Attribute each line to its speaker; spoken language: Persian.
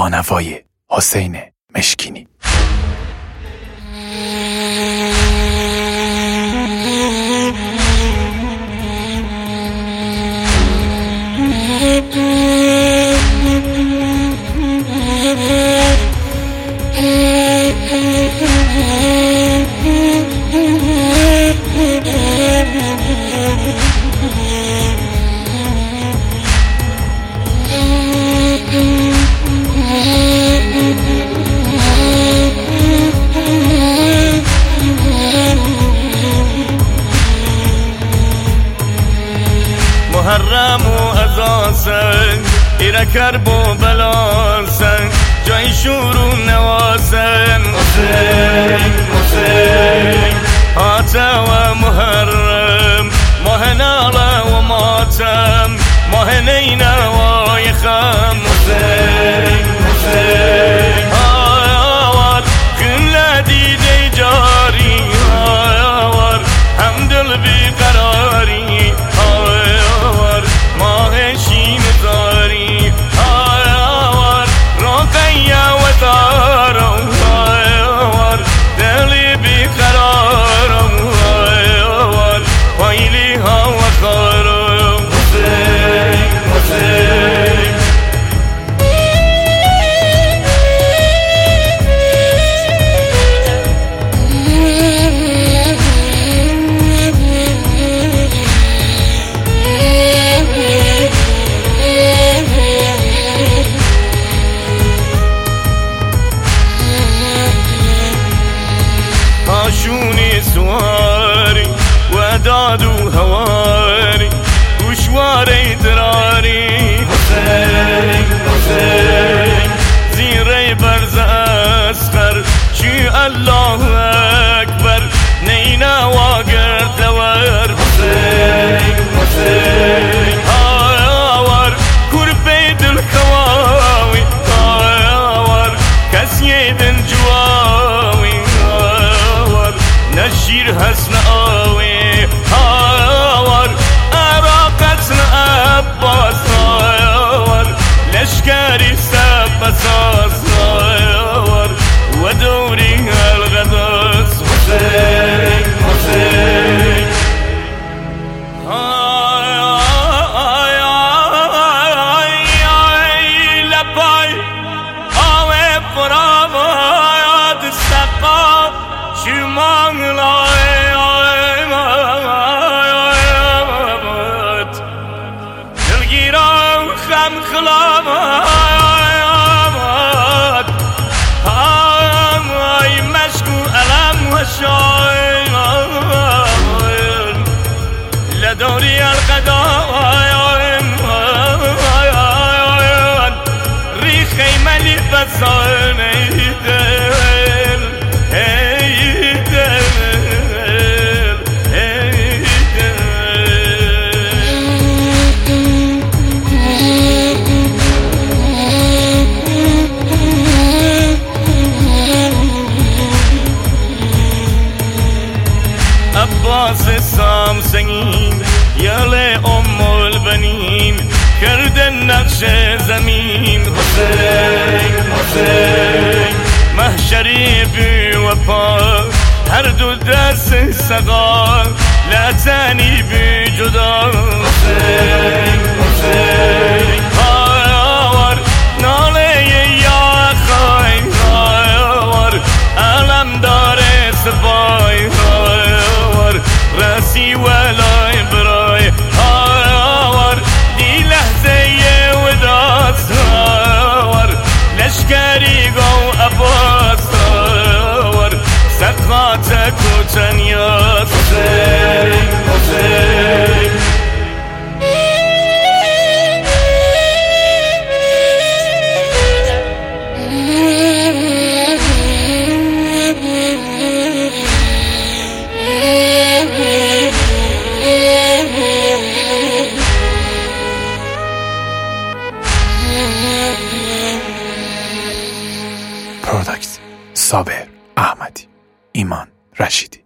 Speaker 1: با نوای حسین مشکینی.
Speaker 2: محرم و ازاسن ایره کرب و بلاسن جای شور و نواسن حسین حسین آتا و محرم ماه ناله و ماتم ماه نینوای خم حسین حسین آوار کل دیده جاری آوار همدل بیقراری آوار ماه شین زاری آوار روقیه و دارم آوار دلی بیقرارم آوار ویلی ها و خارم حسین حسین شوني سواري ودادو هواري وشواري دراري حسين حسين زيري برز أسخر شي الله أكبر نينا واقر دوار حسين حسين هاور كربيد الكواوي هاور كسيد الجواوي نشیر حسن آوی هاور عراقتن عباس هاور لشکری سب بساس هاور و دوری الغداس حسین حسین لبای آوه براماد سقا شمان لایمت دلگیرم خم خلامت های مشکو علم و شاین لدوری القداین ریخی ملی بزن ایدل عباس سام سنگین یل ام البنین کردن نقش زمین حسین حسین محشری بی وفا هر دو دست سقا لا تانی بی جدا حسین حسین هاور ناله یا خاین هاور علم داره سبای راسي ولا براي هاور دي لحظة وداس هاور لشكري قو أباس هاور سقاتك وتنياس حسين حسين
Speaker 1: پروداکت صابر احمدی، ایمان رشیدی.